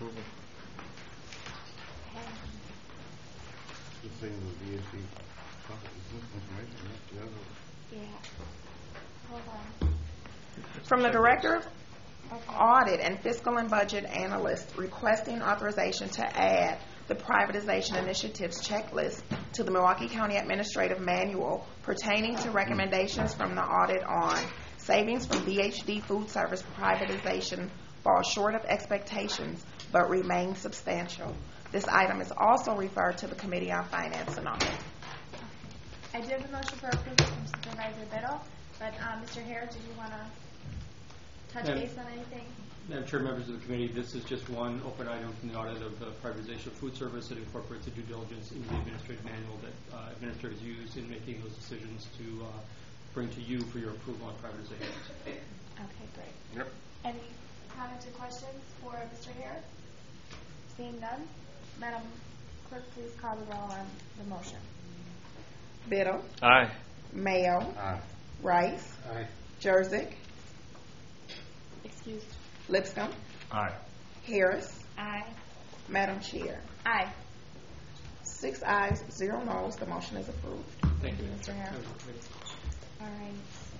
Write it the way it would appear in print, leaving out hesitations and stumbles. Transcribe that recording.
approval. This thing was VSC information, right? Yeah. Hold on. From the Director of Audit and Fiscal and Budget Analyst requesting authorization to add the privatization initiatives checklist to the Milwaukee County Administrative Manual pertaining to recommendations from the audit on savings from VHD food service privatization fall short of expectations but remain substantial. This item is also referred to the Committee on Finance and Audit. I do have a motion for approval from Supervisor Biddle, but Mr. Hare, do you want to touch base on anything? Madam Chair, members of the committee, this is just one open item from the audit of the privatization of food service that incorporates the due diligence into the administrative manual that administrators use in making those decisions to bring to you for your approval on privatization. Okay, great. Yep. Any comments or questions for Mr. Hare? Seeing none, Madam Clerk, please call the roll on the motion. Biddle. Aye. Mayo. Aye. Rice. Aye. Jersick. Excuse. Lipscomb. Aye. Harris. Aye. Madam Chair. Aye. 6 ayes, 0 noes. The motion is approved. Thank you. Mr. Hare. Members of the committee. All right.